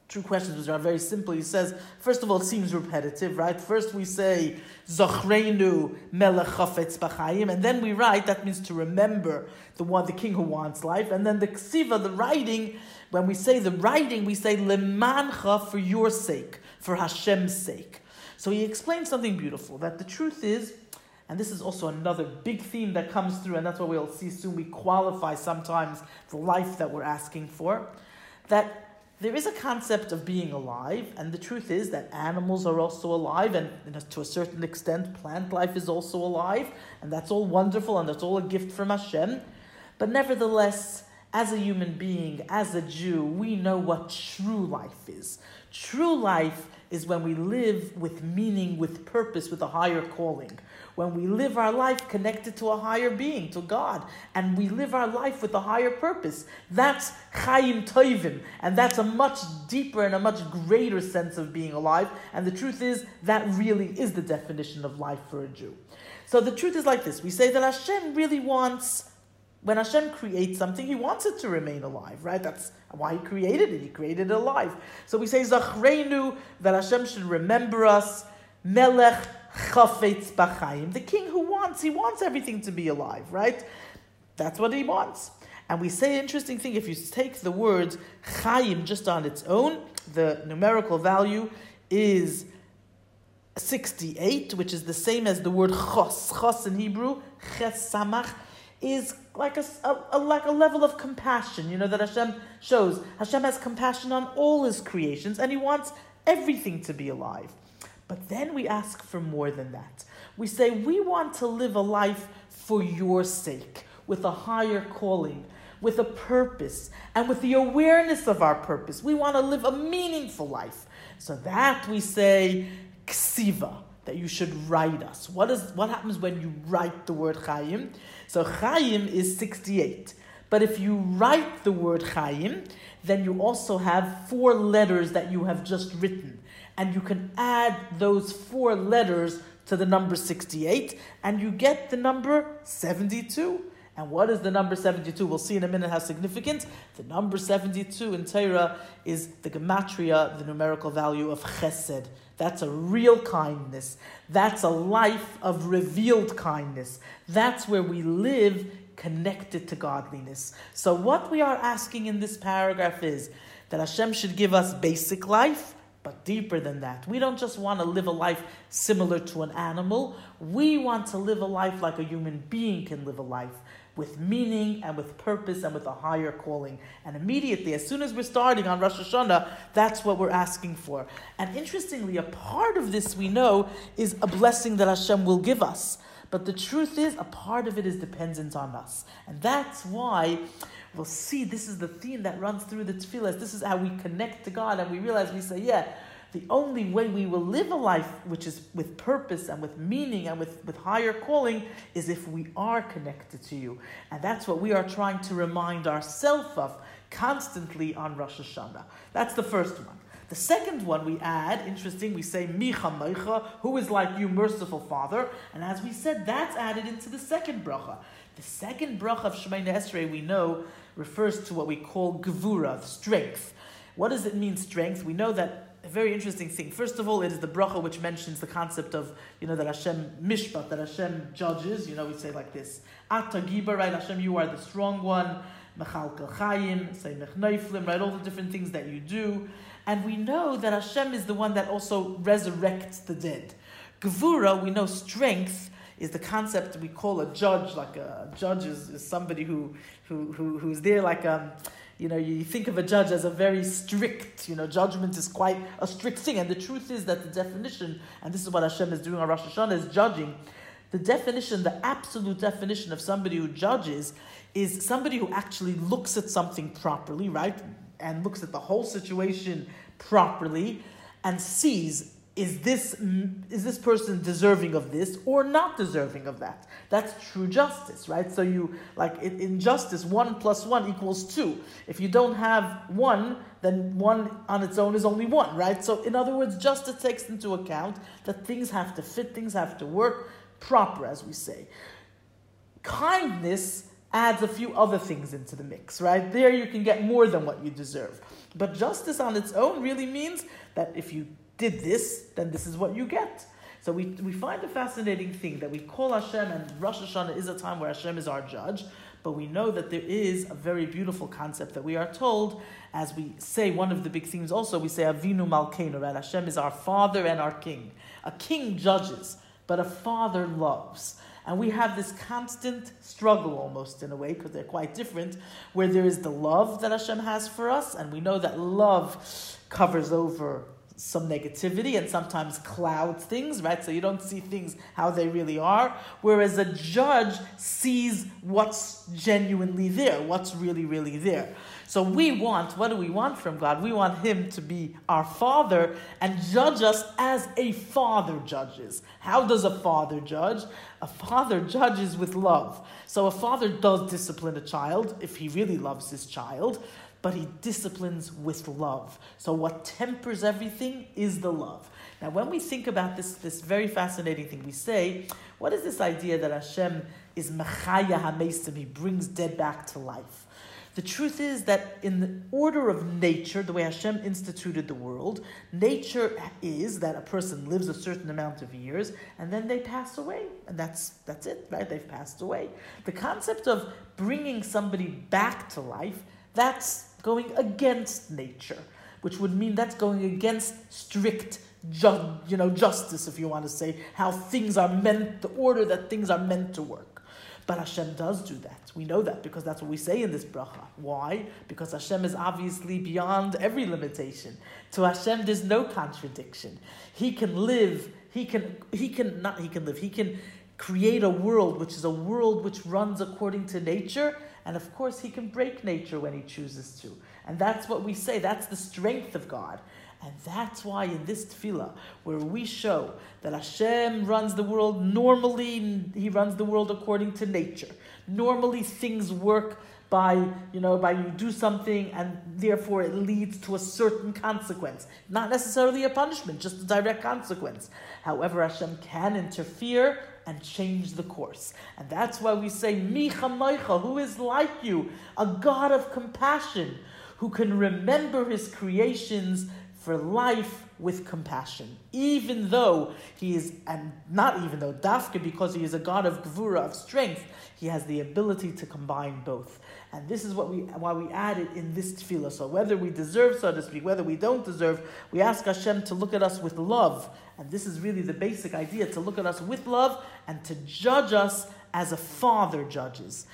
two questions which are very simple. He says, first of all, it seems repetitive, right? First we say, Zochreinu melech chafetz b'chaim, and then we write, that means to remember the king who wants life. And then the ksiva, the writing, when we say the writing, we say lemancha, for your sake, for Hashem's sake. So he explains something beautiful, that the truth is, and this is also another big theme that comes through, and that's what we'll see soon, we qualify sometimes the life that we're asking for, that there is a concept of being alive, and the truth is that animals are also alive, and to a certain extent, plant life is also alive, and that's all wonderful, and that's all a gift from Hashem. But nevertheless, as a human being, as a Jew, we know what true life is. True life is when we live with meaning, with purpose, with a higher calling. When we live our life connected to a higher being, to God, and we live our life with a higher purpose. That's Chaim Tovim, and that's a much deeper and a much greater sense of being alive. And the truth is, that really is the definition of life for a Jew. So the truth is like this. We say that Hashem really wants, when Hashem creates something, He wants it to remain alive, right? That's why He created it. He created it alive. So we say, Zachreinu, that Hashem should remember us, Melech Chafetz b'chaim, the king who wants everything to be alive, right? That's what He wants. And we say an interesting thing, if you take the word Chaim just on its own, the numerical value is 68, which is the same as the word Chos. Chos in Hebrew, Ches Samach, is like a level of compassion, that Hashem shows. Hashem has compassion on all His creations, and He wants everything to be alive. But then we ask for more than that. We say, we want to live a life for your sake, with a higher calling, with a purpose, and with the awareness of our purpose. We want to live a meaningful life. So that we say, ksiva, that you should write us. What happens when you write the word Chaim? So Chaim is 68. But if you write the word Chaim, then you also have 4 letters that you have just written. And you can add those 4 letters to the number 68, and you get the number 72. And what is the number 72? We'll see in a minute how significant. The number 72 in Torah is the gematria, the numerical value of chesed. That's a real kindness. That's a life of revealed kindness. That's where we live connected to godliness. So what we are asking in this paragraph is that Hashem should give us basic life, but deeper than that. We don't just want to live a life similar to an animal. We want to live a life like a human being can live a life, with meaning and with purpose and with a higher calling. And immediately, as soon as we're starting on Rosh Hashanah, that's what we're asking for. And interestingly, a part of this we know is a blessing that Hashem will give us. But the truth is, a part of it is dependent on us. And that's why we'll see this is the theme that runs through the tefillah. This is how we connect to God, and we realize, we say, the only way we will live a life which is with purpose and with meaning and with higher calling is if we are connected to you. And that's what we are trying to remind ourselves of constantly on Rosh Hashanah. That's the first one. The second one we add, interesting, we say, Mi chamecha, who is like you, merciful Father. And as we said, that's added into the second bracha. The second bracha of Shemoneh Esrei, we know, refers to what we call gevura, strength. What does it mean, strength? We know that a very interesting thing. First of all, it is the bracha which mentions the concept of, that Hashem mishpat, that Hashem judges. We say like this, Ata gibar, right? Hashem, you are the strong one. Mechalkel chayim, say mechneiflim, right? All the different things that you do. And we know that Hashem is the one that also resurrects the dead. Gevura, we know strength is the concept we call a judge. Like a judge is somebody who's there like you think of a judge as a very strict, judgment is quite a strict thing. And the truth is that the definition, and this is what Hashem is doing on Rosh Hashanah, is judging. The definition, the absolute definition of somebody who judges is somebody who actually looks at something properly, right? And looks at the whole situation properly and sees, is this person deserving of this or not deserving of that? That's true justice, right? So in justice, 1 + 1 = 2. If you don't have 1, then 1 on its own is only 1, right? So in other words, justice takes into account that things have to fit, things have to work proper, as we say. Kindness adds a few other things into the mix, right? There you can get more than what you deserve. But justice on its own really means that if you did this, then this is what you get. So we find a fascinating thing that we call Hashem, and Rosh Hashanah is a time where Hashem is our judge, but we know that there is a very beautiful concept that we are told, as we say, one of the big themes also, we say Avinu Malkeinu, right? Hashem is our Father and our King. A king judges, but a father loves. And we have this constant struggle almost in a way, because they're quite different, where there is the love that Hashem has for us, and we know that love covers over some negativity and sometimes clouds things, right? So you don't see things how they really are. Whereas a judge sees what's genuinely there, what's really, really there. So what do we want from God? We want Him to be our Father and judge us as a father judges. How does a father judge? A father judges with love. So a father does discipline a child if he really loves his child, but he disciplines with love. So what tempers everything is the love. Now, when we think about this very fascinating thing, we say, what is this idea that Hashem is Mechaya HaMeisim, He brings dead back to life? The truth is that in the order of nature, the way Hashem instituted the world, nature is that a person lives a certain amount of years and then they pass away. And that's it, right? They've passed away. The concept of bringing somebody back to life, that's going against nature, which would mean that's going against strict justice, if you want to say, how things are meant, the order that things are meant to work. But Hashem does do that. We know that because that's what we say in this bracha. Why? Because Hashem is obviously beyond every limitation. To Hashem, there's no contradiction. He can live. He can create a world which is a world which runs according to nature. And of course, He can break nature when He chooses to. And that's what we say. That's the strength of God. And that's why in this tefillah, where we show that Hashem runs the world normally, He runs the world according to nature. Normally things work by you do something and therefore it leads to a certain consequence. Not necessarily a punishment, just a direct consequence. However, Hashem can interfere and change the course. And that's why we say, Mi chamaycha, who is like you, a God of compassion, who can remember His creations for life with compassion. Even though He is, and not even though, dafka, because He is a God of gvura, of strength, He has the ability to combine both. And this is why we add it in this tefillah. So whether we deserve, so to speak, whether we don't deserve, we ask Hashem to look at us with love. And this is really the basic idea, to look at us with love and to judge us as a father judges.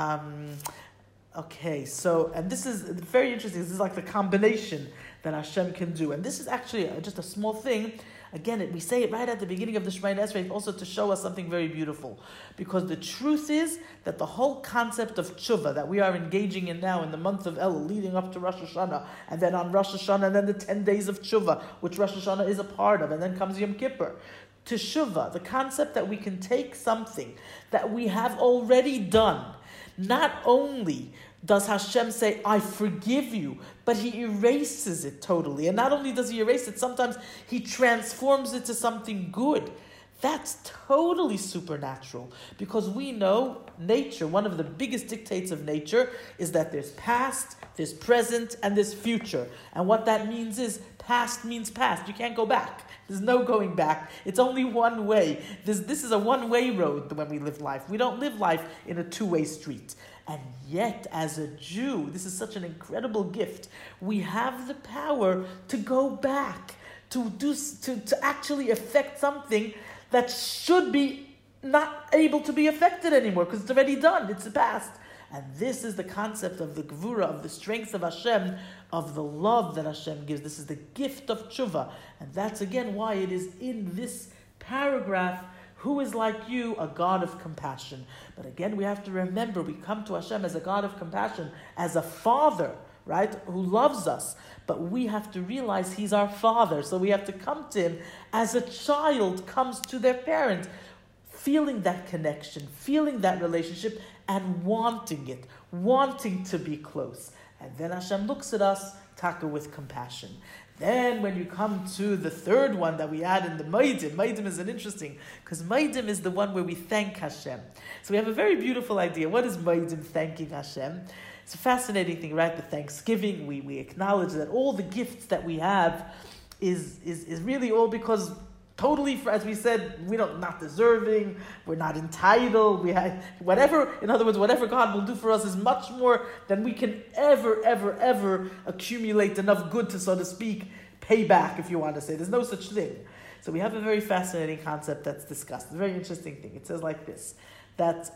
Okay, so, and this is very interesting. This is like the combination that Hashem can do. And this is actually just a small thing. Again, we say it right at the beginning of the Shemoneh Esrei, also to show us something very beautiful. Because the truth is that the whole concept of tshuva that we are engaging in now in the month of Elul, leading up to Rosh Hashanah, and then on Rosh Hashanah, and then the 10 days of tshuva, which Rosh Hashanah is a part of, and then comes Yom Kippur. Teshuvah, the concept that we can take something that we have already done. Not only does Hashem say, I forgive you, but He erases it totally. And not only does He erase it, sometimes He transforms it to something good. That's totally supernatural. Because we know nature, one of the biggest dictates of nature is that there's past, there's present, and there's future. And what that means is, past means past. You can't go back. There's no going back. It's only one way. This is a one-way road when we live life. We don't live life in a two-way street. And yet, as a Jew, this is such an incredible gift. We have the power to go back, to actually affect something that should be not able to be affected anymore because it's already done. It's the past. And this is the concept of the gvura, of the strength of Hashem, of the love that Hashem gives. This is the gift of tshuva. And that's again why it is in this paragraph, who is like you, a God of compassion. But again, we have to remember, we come to Hashem as a God of compassion, as a father, right, who loves us. But we have to realize He's our Father. So we have to come to Him as a child comes to their parent, feeling that connection, feeling that relationship, and wanting it, wanting to be close. And then Hashem looks at us, taka, with compassion. Then when you come to the third one that we add in the Maidim, Maidim is an interesting, because Maidim is the one where we thank Hashem. So we have a very beautiful idea. What is Maidim, thanking Hashem? It's a fascinating thing, right? The Thanksgiving, we acknowledge that all the gifts that we have is really all because totally, as we said, we're not deserving, we're not entitled, we have whatever, in other words, whatever God will do for us is much more than we can ever accumulate enough good to, so to speak, pay back, if you want to say. There's no such thing. So we have a very fascinating concept that's discussed. It's a very interesting thing. It says like this, just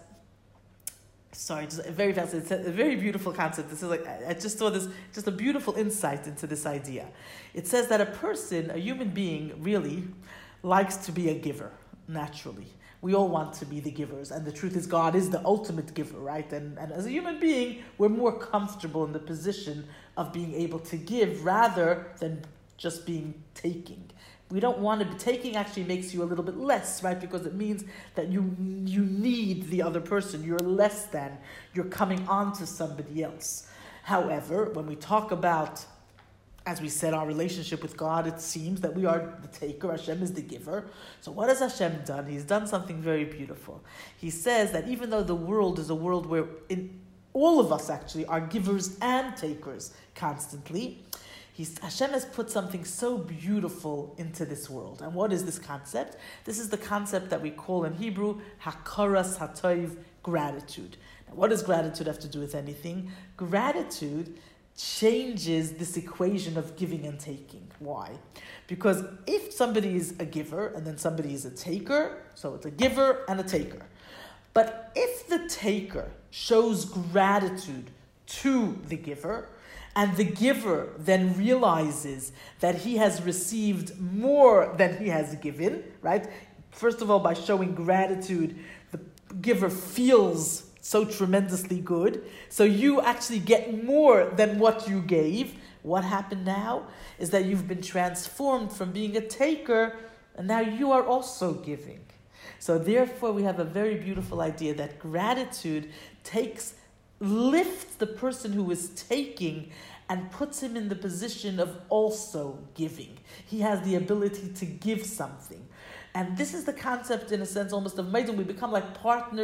a very fascinating, it's a very beautiful concept. This is like, I just saw this, just a beautiful insight into this idea. It says that a person, a human being, really likes to be a giver, naturally. We all want to be the givers, and the truth is God is the ultimate giver, right? And as a human being, we're more comfortable in the position of being able to give rather than just being taking. We don't want to be taking, actually makes you a little bit less, right? Because it means that you need the other person. You're less than. You're coming on to somebody else. However, when we talk about, as we said, our relationship with God, it seems that we are the taker, Hashem is the giver. So what has Hashem done? He's done something very beautiful. He says that even though the world is a world where all of us actually are givers and takers constantly, Hashem has put something so beautiful into this world. And what is this concept? This is the concept that we call in Hebrew, hakaras hatov, gratitude. Now, what does gratitude have to do with anything? Gratitude changes this equation of giving and taking. Why? Because if somebody is a giver and then somebody is a taker, so it's a giver and a taker. But if the taker shows gratitude to the giver, and the giver then realizes that he has received more than he has given, right? First of all, by showing gratitude, the giver feels so tremendously good. So you actually get more than what you gave. What happened now is that you've been transformed from being a taker, and now you are also giving. So therefore, we have a very beautiful idea that gratitude lifts the person who is taking and puts him in the position of also giving. He has the ability to give something. And this is the concept, in a sense, almost of Maidim. We become like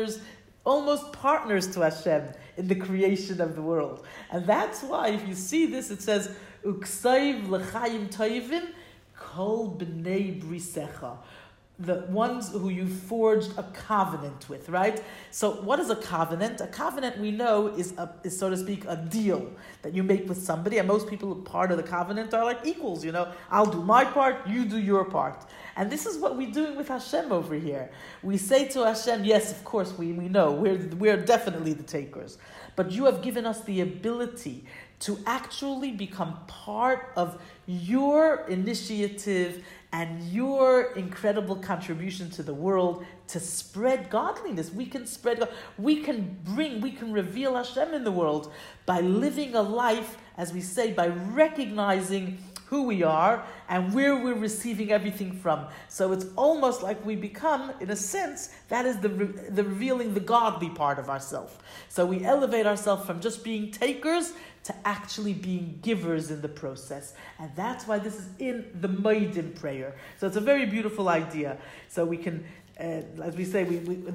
almost partners to Hashem in the creation of the world. And that's why, if you see this, it says, Uksayv l'chayim toivim kol b'nei brisecha. The ones who you forged a covenant with, right? So what is a covenant? A covenant, we know, is so to speak, a deal that you make with somebody. And most people, part of the covenant, are like equals, I'll do my part, you do your part. And this is what we're doing with Hashem over here. We say to Hashem, yes, of course, we know, we're definitely the takers. But you have given us the ability to actually become part of your initiative and your incredible contribution to the world to spread godliness. We can spread God. We can reveal Hashem in the world by living a life, as we say, by recognizing who we are and where we're receiving everything from. So it's almost like we become, in a sense, that is the revealing the godly part of ourselves. So we elevate ourselves from just being takers to actually being givers in the process. And that's why this is in the Maidim prayer. So it's a very beautiful idea. So we can, as we say,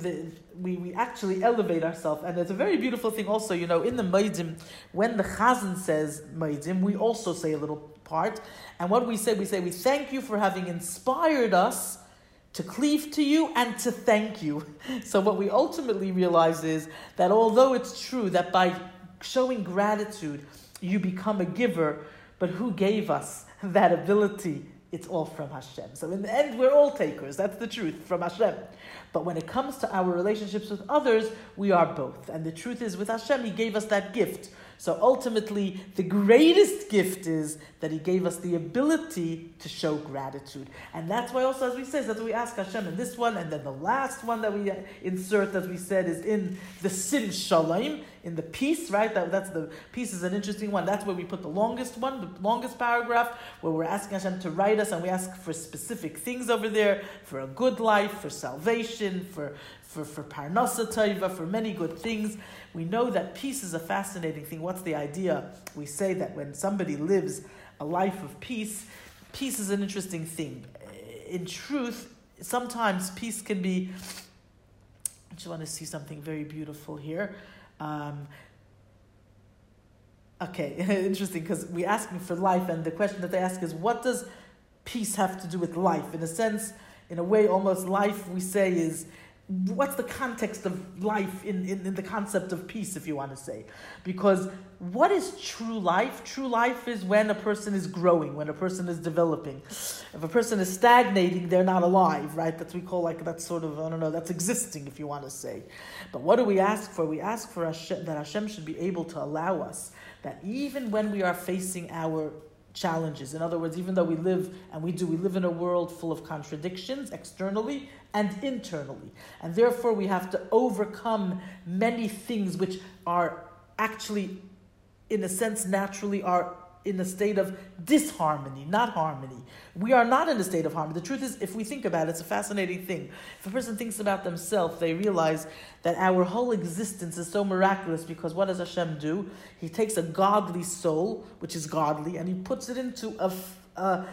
we actually elevate ourselves. And it's a very beautiful thing also, in the Maidim, when the Chazan says Maidim, we also say a little part. And what we say, we thank you for having inspired us to cleave to you and to thank you. So what we ultimately realize is that although it's true that by showing gratitude, you become a giver, but who gave us that ability? It's all from Hashem. So in the end, we're all takers. That's the truth, from Hashem. But when it comes to our relationships with others, we are both. And the truth is, with Hashem, He gave us that gift. So ultimately, the greatest gift is that He gave us the ability to show gratitude. And that's why also, as we say, that's what we ask Hashem in this one, and then the last one that we insert, as we said, is in the Sim Shalom, in the peace, right? That's the peace is an interesting one. That's where we put the longest one, the longest paragraph, where we're asking Hashem to write us, and we ask for specific things over there, for a good life, for salvation, for parnasa taiva, for many good things. We know that peace is a fascinating thing. What's the idea? We say that when somebody lives a life of peace. Peace is an interesting thing. In truth, sometimes peace can be... I just want to see something very beautiful here. Interesting, because we're asking for life, and the question that they ask is, what does peace have to do with life? In a sense, in a way, almost life, we say, is... What's the context of life in the concept of peace, if you want to say? Because what is true life? True life is when a person is growing, when a person is developing. If a person is stagnating, they're not alive, right? That's we call that's sort of, that's existing, if you want to say. But what do we ask for? We ask for that Hashem should be able to allow us that even when we are facing our challenges. In other words, even though we live in a world full of contradictions externally and internally. And therefore we have to overcome many things which are actually, in a sense, naturally are in a state of disharmony, not harmony. We are not in a state of harmony. The truth is, if we think about it, it's a fascinating thing. If a person thinks about themselves, they realize that our whole existence is so miraculous, because what does Hashem do? He takes a godly soul, which is godly, and he puts it into a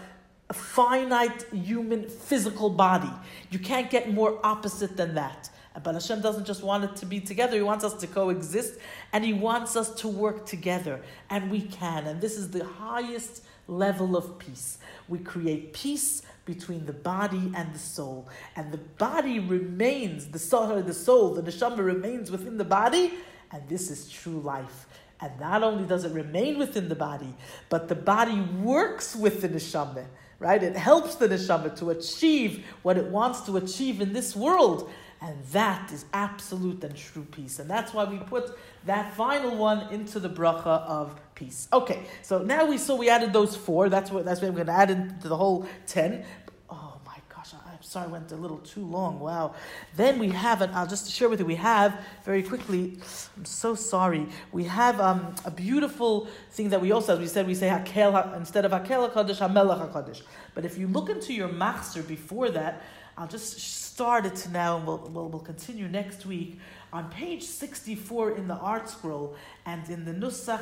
finite human physical body. You can't get more opposite than that. But Hashem doesn't just want it to be together. He wants us to coexist, and He wants us to work together. And we can. And this is the highest level of peace. We create peace between the body and the soul. And the body remains, the soul, the neshama remains within the body. And this is true life. And not only does it remain within the body, but the body works with the neshama. Right? It helps the neshama to achieve what it wants to achieve in this world. And that is absolute and true peace. And that's why we put that final one into the bracha of peace. Okay, so now we added those 4. That's what we're going to add into the whole 10. Oh my gosh, I'm sorry I went a little too long. Wow. Then we have, and I'll just share with you, we have, very quickly, I'm so sorry, we have a beautiful thing that we also, as we said, we say Hakel, instead of Hakel HaKadosh, HaMelech HaKadosh. But if you look into your machzor before that, I'll just start it now, and we'll continue next week. On page 64 in the Art Scroll, and in the Nusach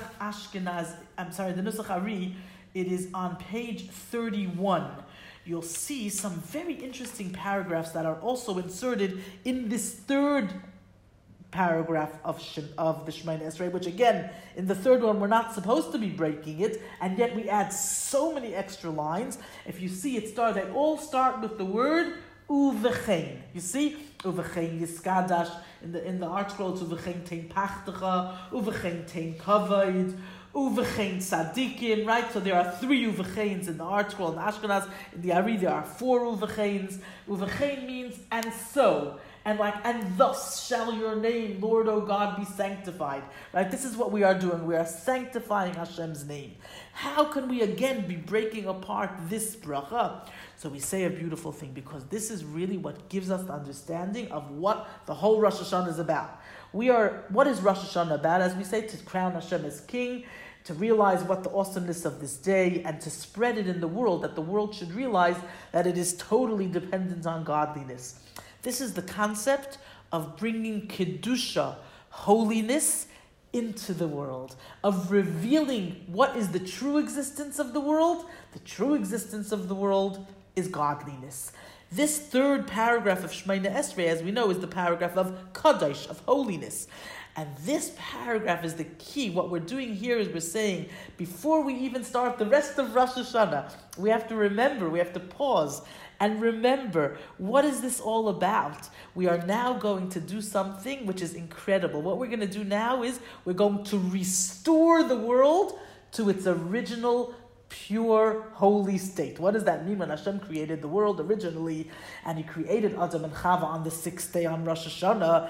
the Nusach Ari, it is on page 31. You'll see some very interesting paragraphs that are also inserted in this third paragraph of the Shemoneh Esrei, which again, in the third one, we're not supposed to be breaking it, and yet we add so many extra lines. If you see they all start with the word Uvechein. You see? Uvechein Yiskadash. In the Art Scroll, it's Uvechein Tein Pachtecha, Uvechein Tein Kavod, Uvechein Tzadikim, right? So there are 3 Uvecheins in the Art Scroll. In the Ashkenaz, in the Ari, there are 4 Uvecheins. Uvechein means, and so. And thus shall your name, Lord, O God, be sanctified. Right? This is what we are doing. We are sanctifying Hashem's name. How can we again be breaking apart this bracha? So we say a beautiful thing, because this is really what gives us the understanding of what the whole Rosh Hashanah is about. What is Rosh Hashanah about? As we say, to crown Hashem as king, to realize what the awesomeness of this day, and to spread it in the world, that the world should realize that it is totally dependent on godliness. This is the concept of bringing Kedusha, holiness, into the world, of revealing what is the true existence of the world. The true existence of the world is godliness. This third paragraph of Shemoneh Esrei, as we know, is the paragraph of Kadosh, of holiness. And this paragraph is the key. What we're doing here is we're saying, before we even start the rest of Rosh Hashanah, we have to remember, we have to pause and remember, what is this all about? We are now going to do something which is incredible. What we're going to do now is we're going to restore the world to its original pure, holy state. What does that mean? When Hashem created the world originally, and He created Adam and Chava on the 6th day on Rosh Hashanah,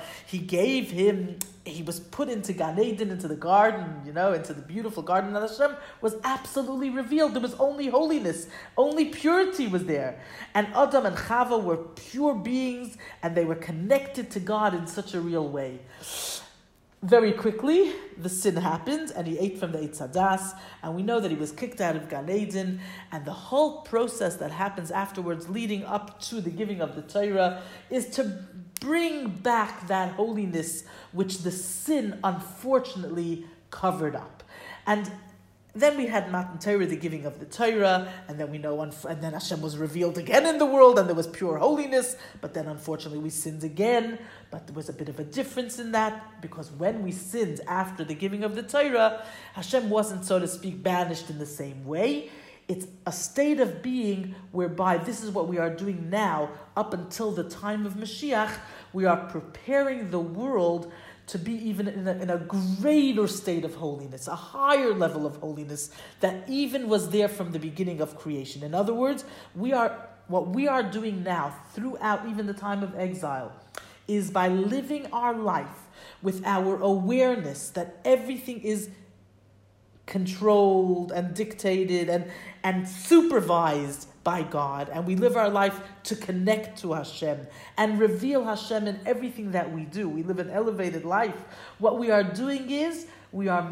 He was put into Gan Eden, into the garden, into the beautiful garden that Hashem was absolutely revealed. There was only holiness, only purity was there. And Adam and Chava were pure beings, and they were connected to God in such a real way. Very quickly, the sin happened, and he ate from the Eitz Hadas, and we know that he was kicked out of Gan Eden, and the whole process that happens afterwards, leading up to the giving of the Torah, is to bring back that holiness which the sin unfortunately covered up. And Then we had Matan Torah, the giving of the Torah, and then we know, and then Hashem was revealed again in the world, and there was pure holiness, but then unfortunately we sinned again, but there was a bit of a difference in that, because when we sinned after the giving of the Torah, Hashem wasn't, so to speak, banished in the same way. It's a state of being whereby this is what we are doing now, up until the time of Mashiach. We are preparing the world to be even in a greater state of holiness, a higher level of holiness that even was there from the beginning of creation. In other words, what we are doing now throughout even the time of exile is by living our life with our awareness that everything is controlled and dictated and supervised by God, and we live our life to connect to Hashem and reveal Hashem in everything that we do. We live an elevated life. What we are doing is we are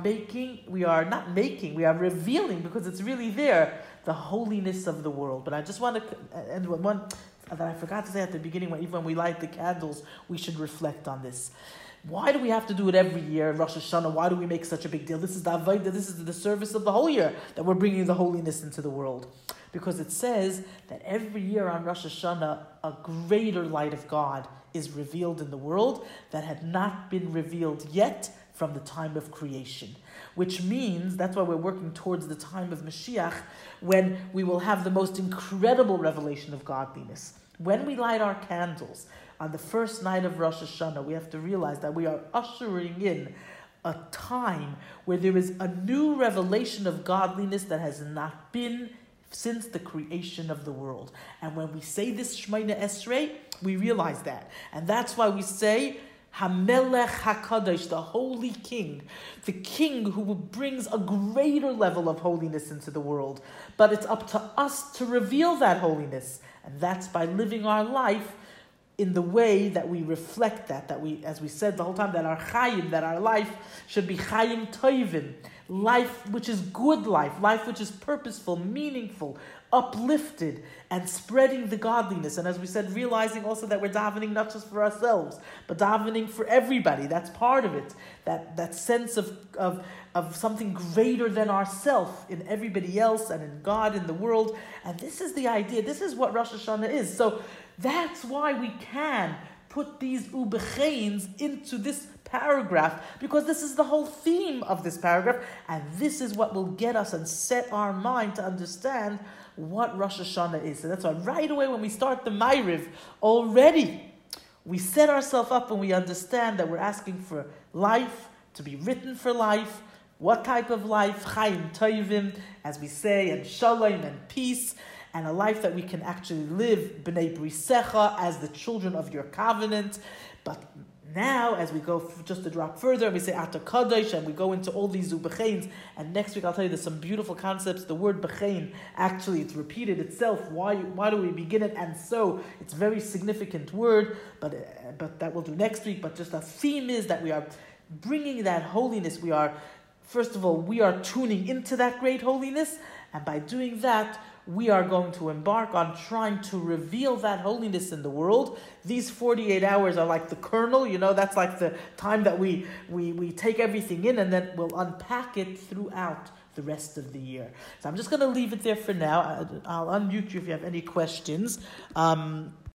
revealing, because it's really there, the holiness of the world. But I just want to end with one that I forgot to say at the beginning, even when we light the candles, we should reflect on this. Why do we have to do it every year, Rosh Hashanah? Why do we make such a big deal? This is the Avodah, this is the service of the whole year, that we're bringing the holiness into the world. Because it says that every year on Rosh Hashanah, a greater light of God is revealed in the world that had not been revealed yet from the time of creation. Which means, that's why we're working towards the time of Mashiach, when we will have the most incredible revelation of godliness. When we light our candles on the first night of Rosh Hashanah, we have to realize that we are ushering in a time where there is a new revelation of godliness that has not been since the creation of the world. And when we say this Shemona Esrei, we realize that. And that's why we say HaMelech HaKadosh, the Holy King, the King who brings a greater level of holiness into the world. But it's up to us to reveal that holiness. And that's by living our life in the way that we reflect that we, as we said the whole time, that our chayim, that our life should be chayim toivim, life which is good life which is purposeful, meaningful, uplifted, and spreading the godliness. And as we said, realizing also that we're davening not just for ourselves, but davening for everybody. That's part of it. That sense of something greater than ourselves in everybody else and in God, in the world. And this is the idea. This is what Rosh Hashanah is. So that's why we can put these ubecheins into this paragraph, because this is the whole theme of this paragraph, and this is what will get us and set our mind to understand what Rosh Hashanah is. So that's why right away when we start the Ma'ariv, already we set ourselves up and we understand that we're asking for life, to be written for life. What type of life? Chaim Tovim, as we say, and Shalom, and peace, and a life that we can actually live, B'nai Brisecha, as the children of your covenant. But now, as we go just a drop further, and we say Ata Kadosh, and we go into all these Becheins, and next week I'll tell you there's some beautiful concepts. The word Bechein, actually, it's repeated itself. Why do we begin it? And so, it's a very significant word, but that we'll do next week. But just the theme is that we are bringing that holiness. We are, first of all, we are tuning into that great holiness, and by doing that, we are going to embark on trying to reveal that holiness in the world. These 48 hours are like the kernel, that's like the time that we take everything in, and then we'll unpack it throughout the rest of the year. So I'm just going to leave it there for now. I'll unmute you if you have any questions.